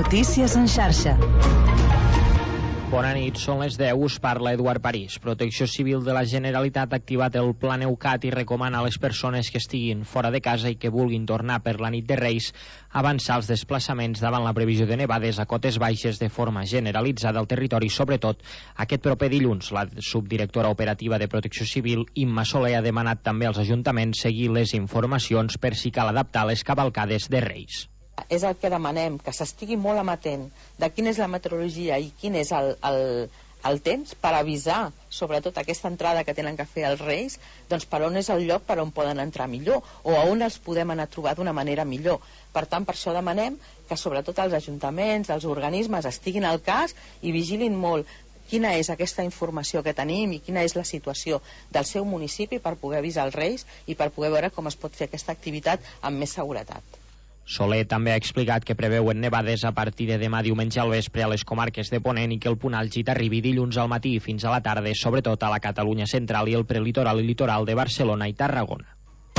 Notícies en xarxa. Bona nit, són les 10, us parla Eduard París. Protecció Civil de la Generalitat ha activat el Pla Neucat i recomana a les persones que estiguin fora de casa i que vulguin tornar per la nit de Reis avançar els desplaçaments davant la previsió de nevades a cotes baixes de forma generalitzada al territori, sobretot aquest proper dilluns. La subdirectora operativa de Protecció Civil, Imma Soler, ha demanat també als ajuntaments seguir les informacions per si cal adaptar les cavalcades de Reis. És el que demanem, que s'estigui molt amatent de quina és la meteorologia i quin és el temps per avisar, sobretot aquesta entrada que tenen que fer els Reis, doncs per on és el lloc per on poden entrar millor o a on els podem anar a trobar d'una manera millor. Per tant, per això demanem que sobretot els ajuntaments, els organismes estiguin al cas i vigilin molt quina és aquesta informació que tenim i quina és la situació del seu municipi per poder avisar els Reis i per poder veure com es pot fer aquesta activitat amb més seguretat. Soler també ha explicat que preveuen nevades a partir de demà diumenge al vespre a les comarques de Ponent i que el punt àlgid arribi dilluns al matí fins a la tarda, sobretot a la Catalunya central i el prelitoral i litoral de Barcelona i Tarragona.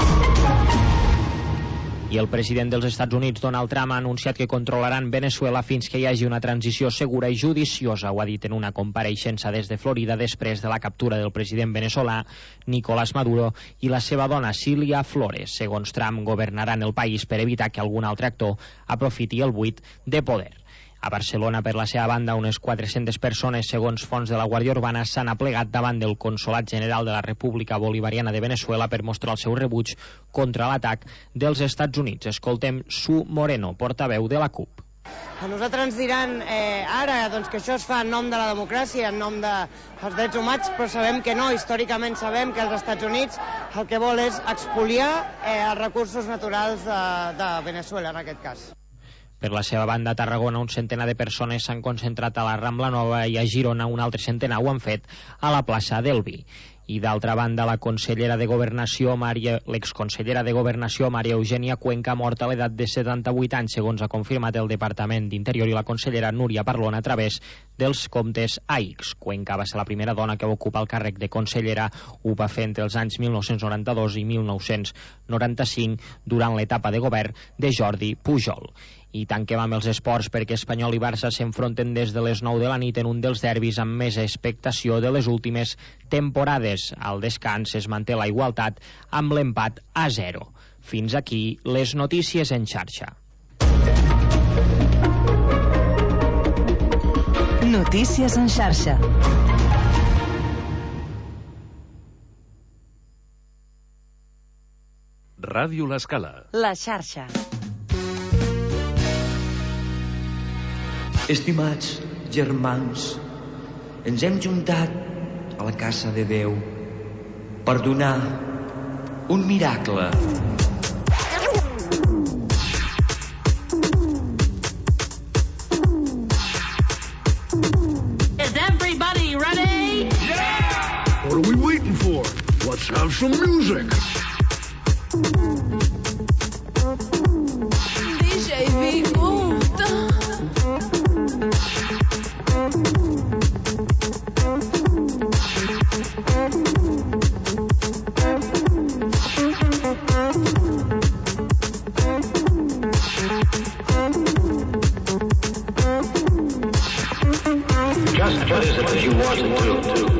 I el president dels Estats Units, Donald Trump, ha anunciat que controlaran Venezuela fins que hi hagi una transició segura i judiciosa. Ho ha dit en una compareixença des de Florida després de la captura del president venezolà Nicolás Maduro i la seva dona Cilia Flores. Segons Trump, governaran el país per evitar que algun altre actor aprofiti el buit de poder. A Barcelona, per la seva banda, unes 400 persones, segons fonts de la Guàrdia Urbana, s'han aplegat davant del Consolat General de la República Bolivariana de Venezuela per mostrar el seu rebuig contra l'atac dels Estats Units. Escoltem Su Moreno, portaveu de la CUP. A nosaltres ens diran ara doncs, que això es fa en nom de la democràcia, en nom dels drets humans, però sabem que no. Històricament sabem que els Estats Units el que vol és expoliar els recursos naturals de Venezuela, en aquest cas. Per la seva banda, a Tarragona, un centenar de persones s'han concentrat a la Rambla Nova i a Girona un altre centenar ho han fet a la plaça del Vi. I d'altra banda, l'exconsellera de Governació Maria Eugènia Cuenca ha mort a l'edat de 78 anys, segons ha confirmat el Departament d'Interior i la consellera Núria Parlon a través dels comptes AIX. Cuenca va ser la primera dona que va ocupar el càrrec de consellera, ho va fer entre els anys 1992 i 1995 durant l'etapa de govern de Jordi Pujol. I tanquem amb els esports perquè Espanyol i Barça s'enfronten des de les 9 de la nit en un dels derbis amb més expectació de les últimes temporades. Al descans es manté la igualtat amb l'empat a 0. Fins aquí les notícies en xarxa. Notícies en xarxa. Ràdio L'Escala. La xarxa. Estimats germans, ens hem juntat a la casa de Déu per donar un miracle. Is everybody ready? Yeah! What are we waiting for? Let's have some music. DJ Bigunta. Just what is it that you want to do?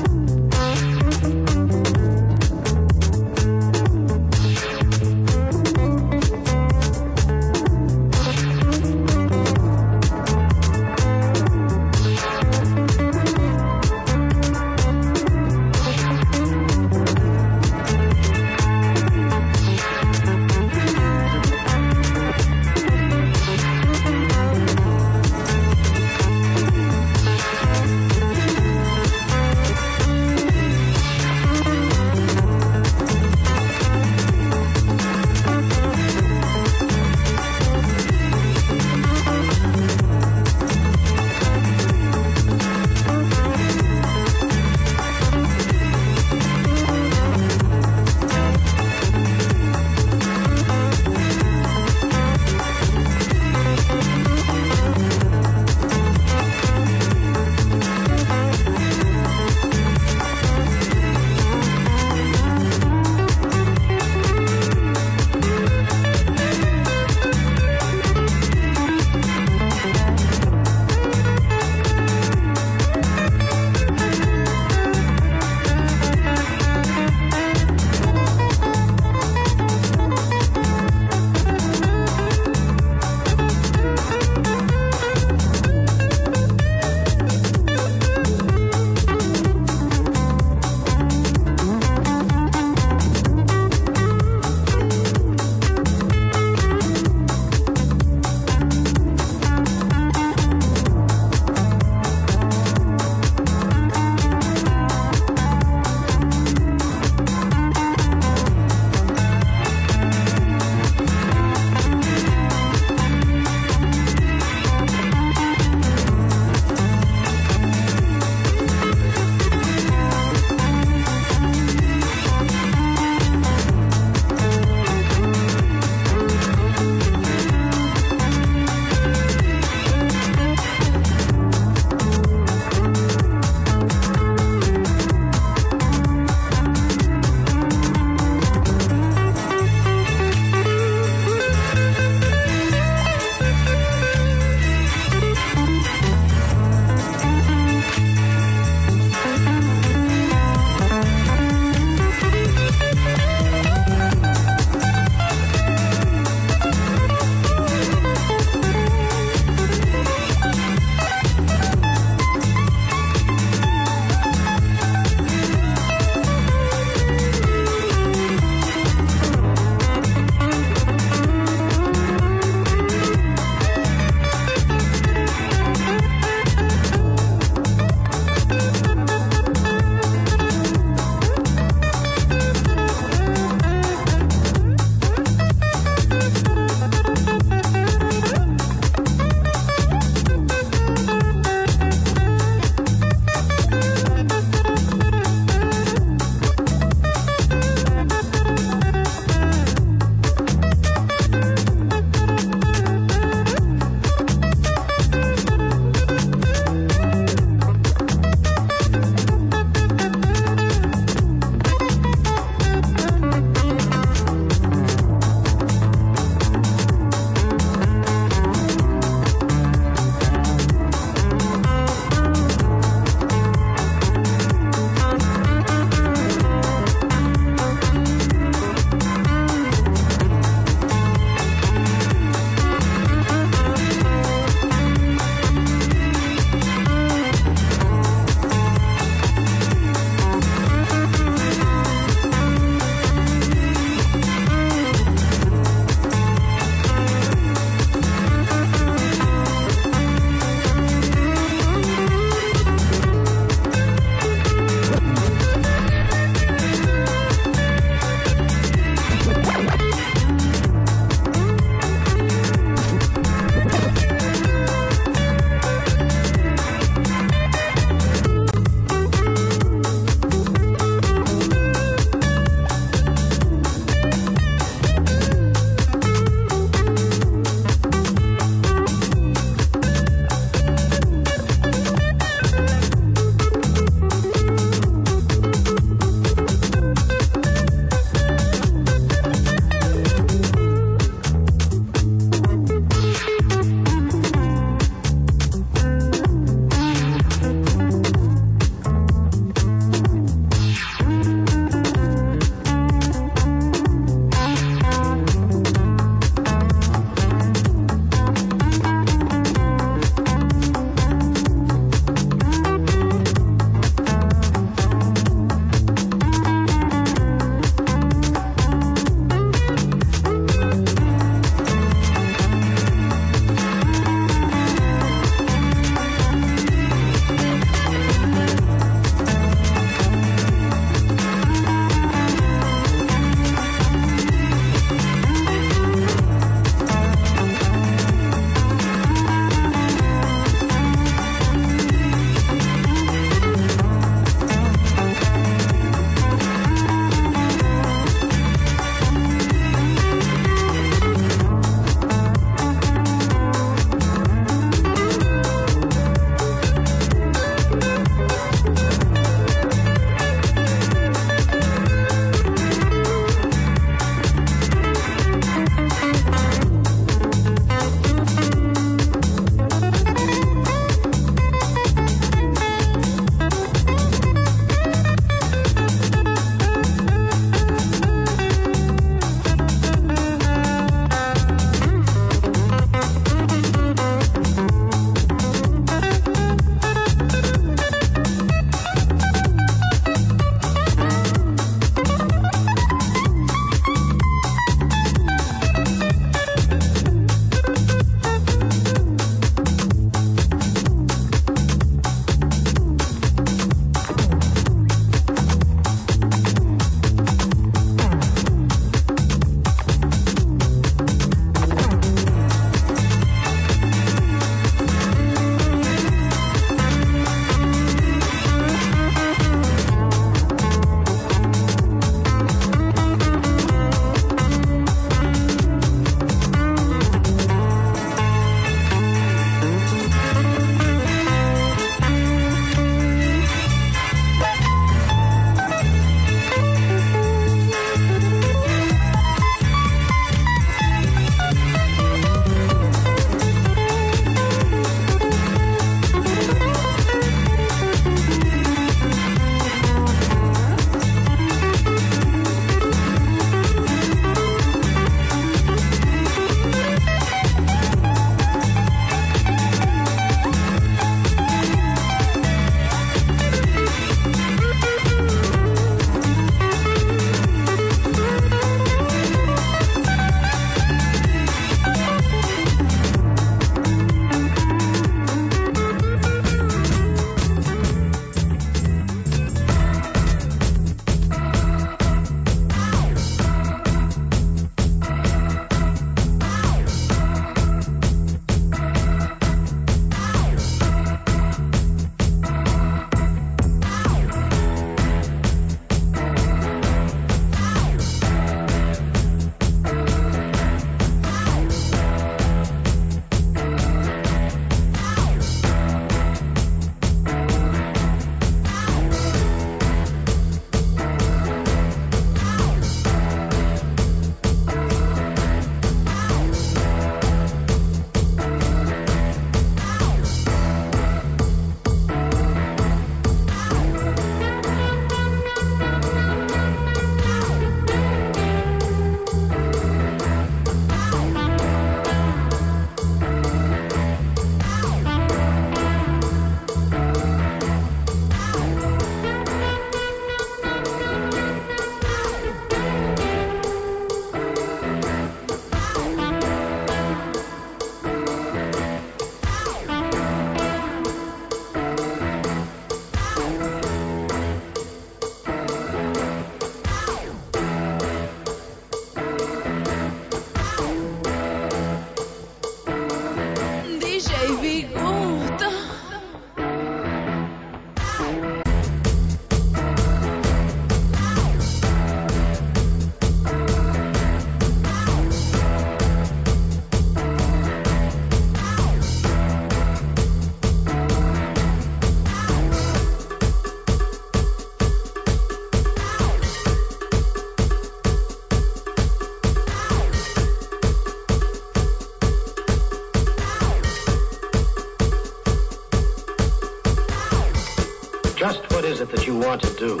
is it that you want to do?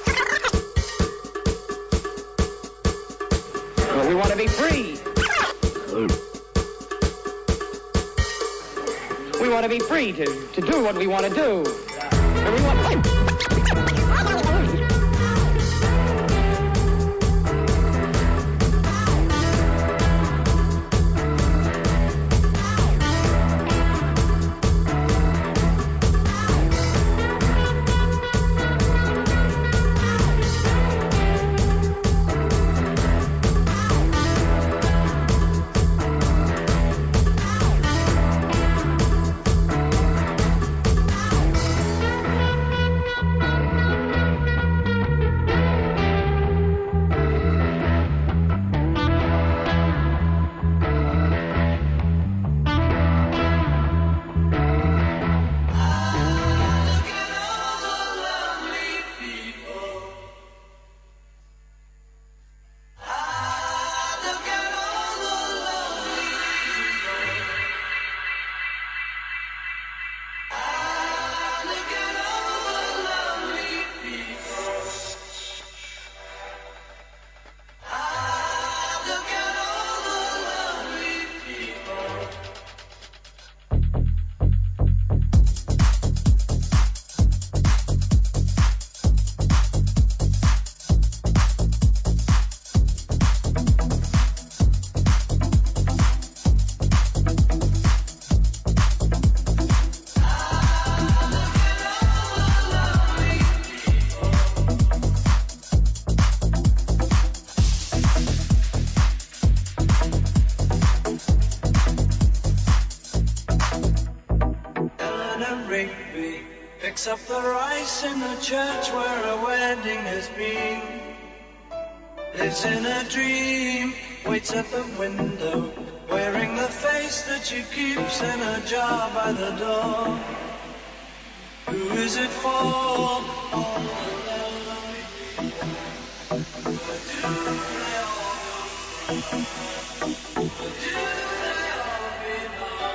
Well, we want to be free. We want to be free to do what we want to do. And we want... Picks up the rice in the church where a wedding has been. Lives in a dream, waits at the window, wearing the face that she keeps in a jar by the door. Who is it for? All the lonely people. Where do they all go? Where do they all belong?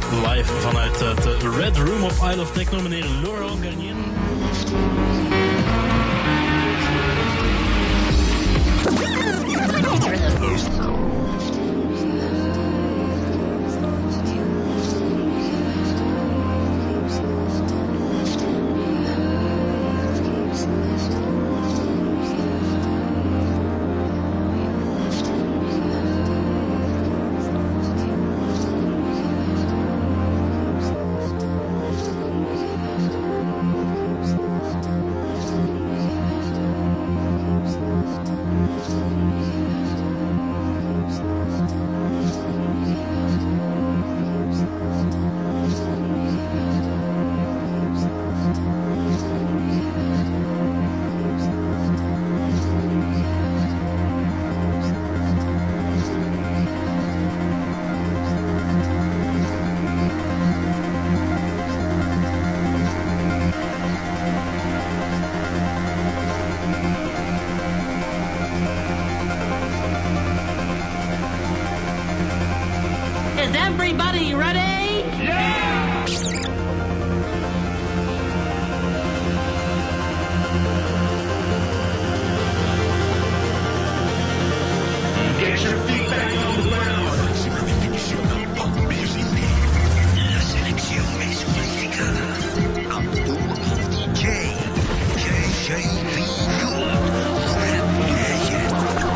Live vanuit de Red Room op Isle of Techno, meneer Laurent Garnier. Is everybody ready? Yeah! Get your feet back on the ground. La selección es unificada. Abdul DJ. JJV Youth. Rap Legend.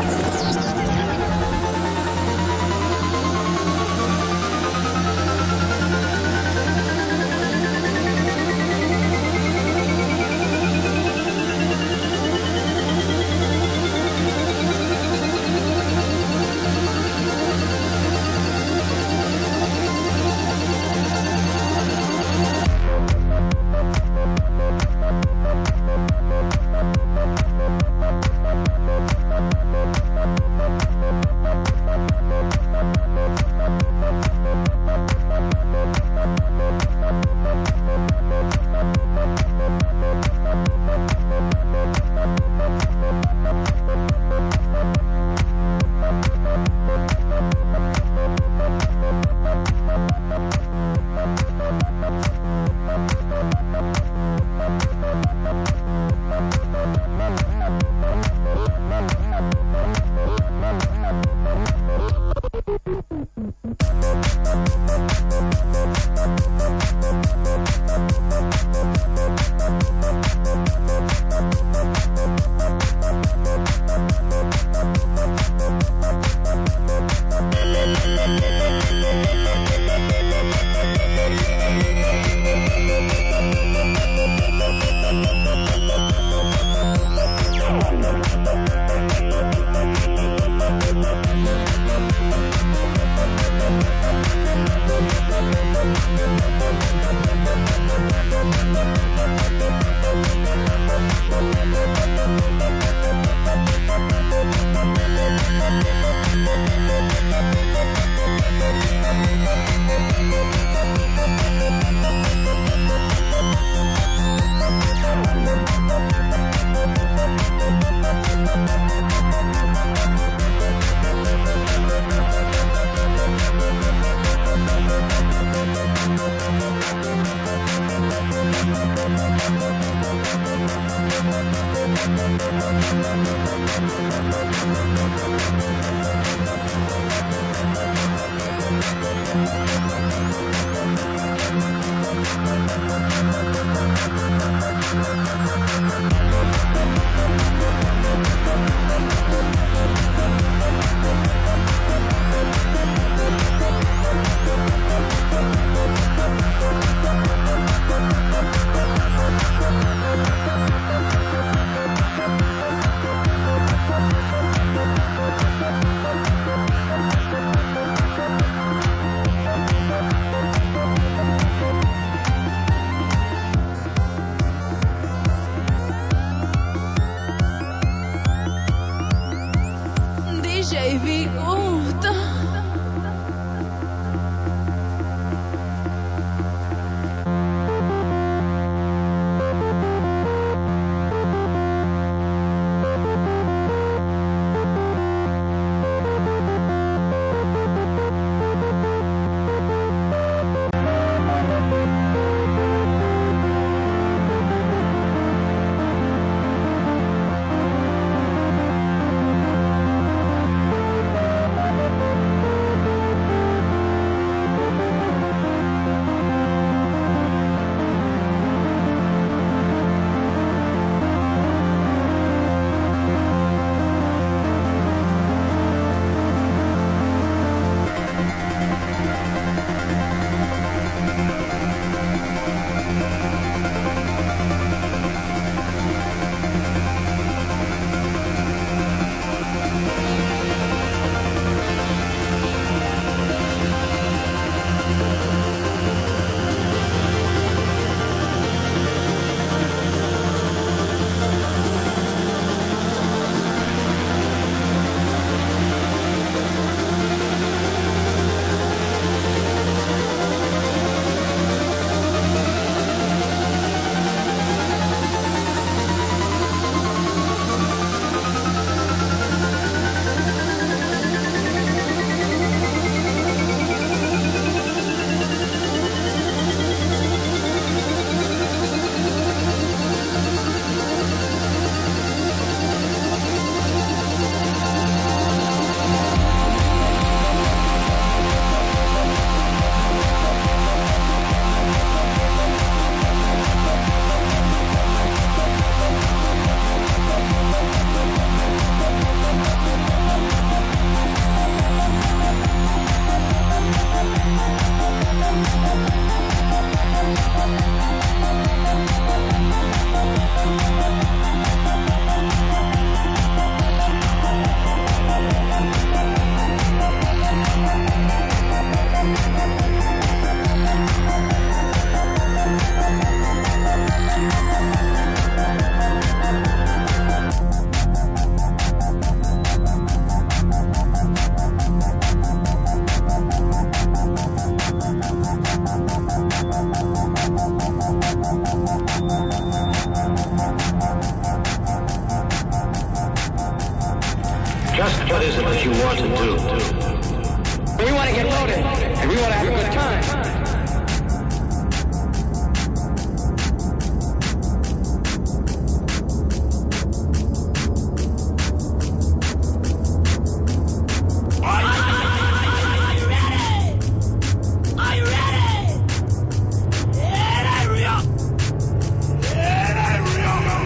what you want to do. We want to get loaded, and we want to have a good time.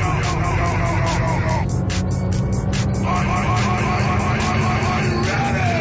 Ready!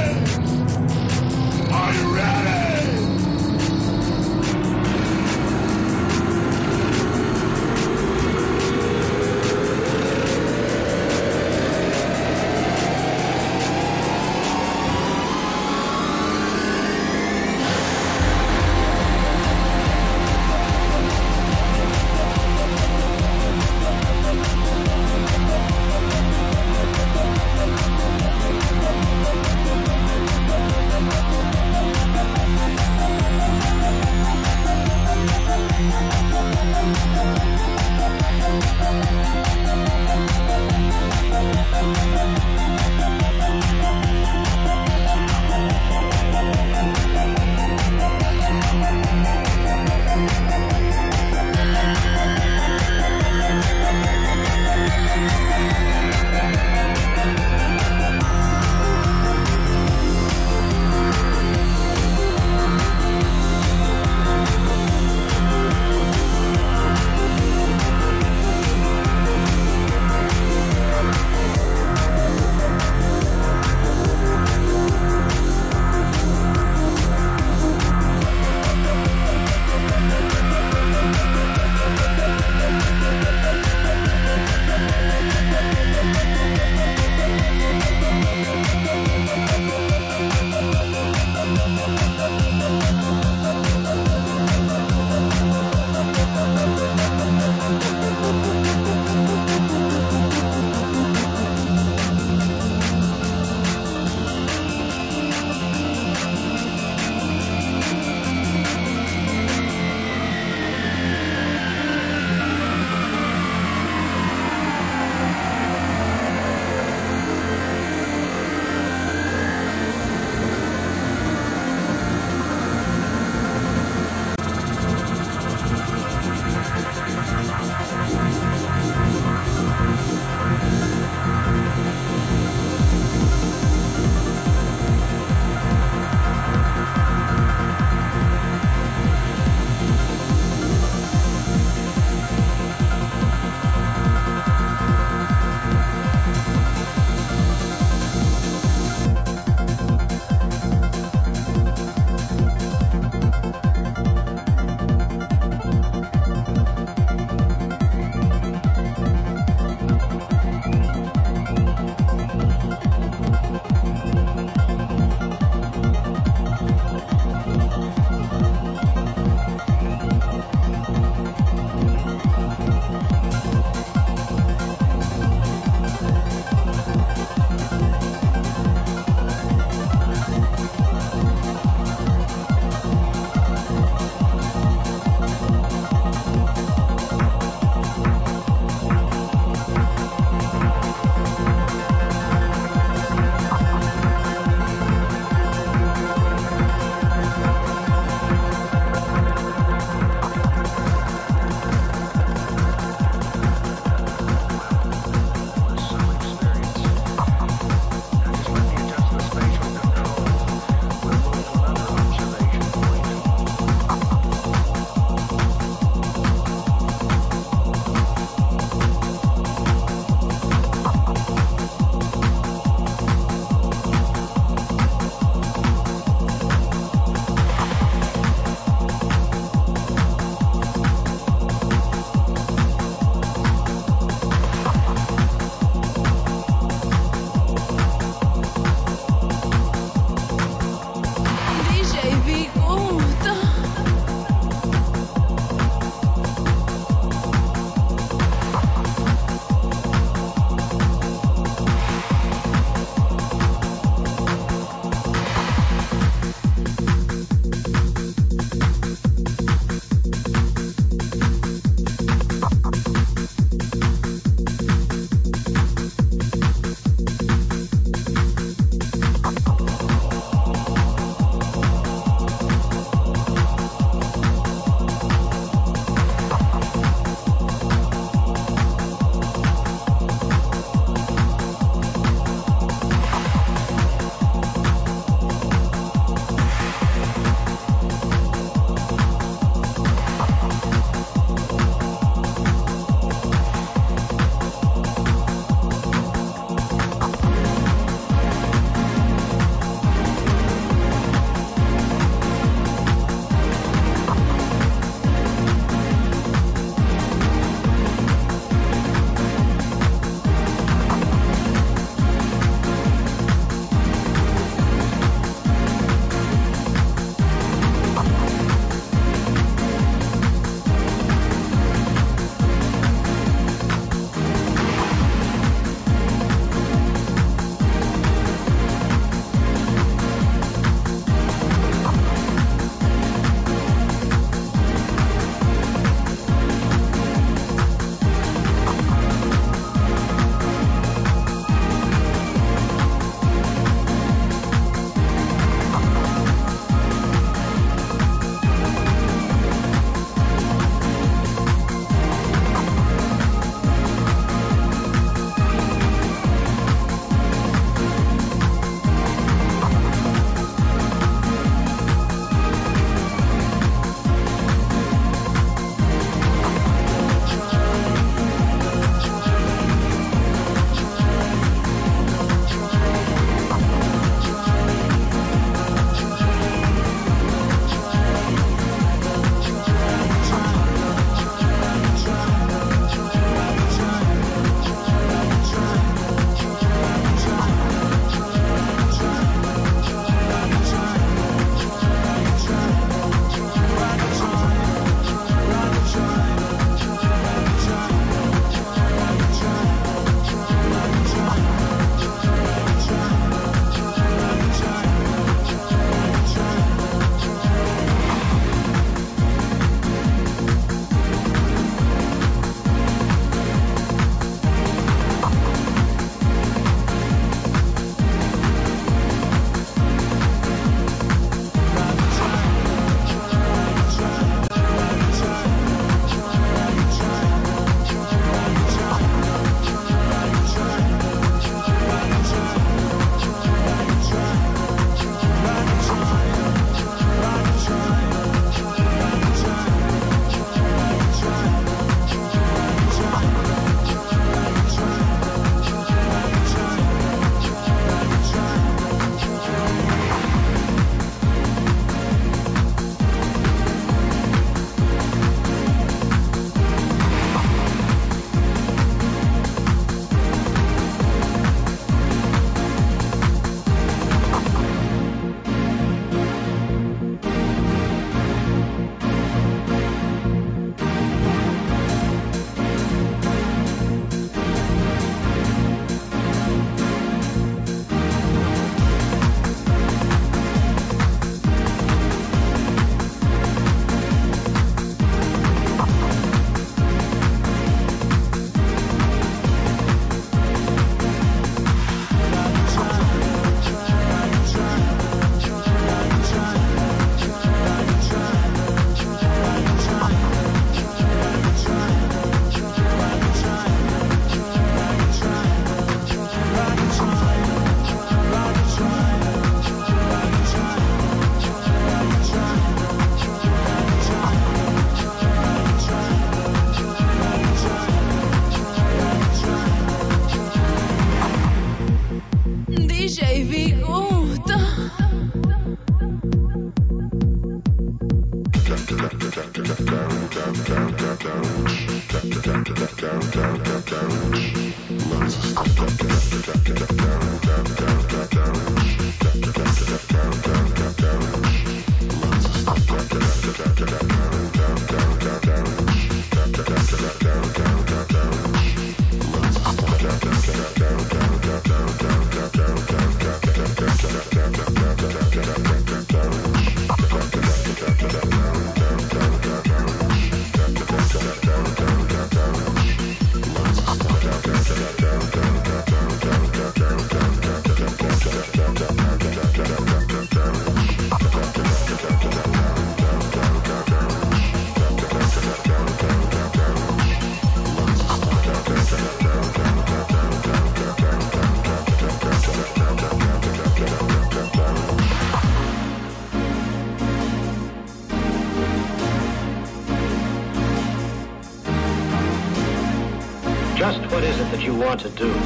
Just what is it that you want to do?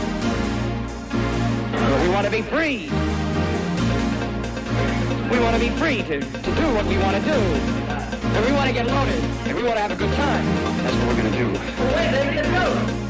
Well, we want to be free. We want to be free to do what we want to do. And we want to get loaded. And we want to have a good time. That's what we're going to do. Wait, let's go.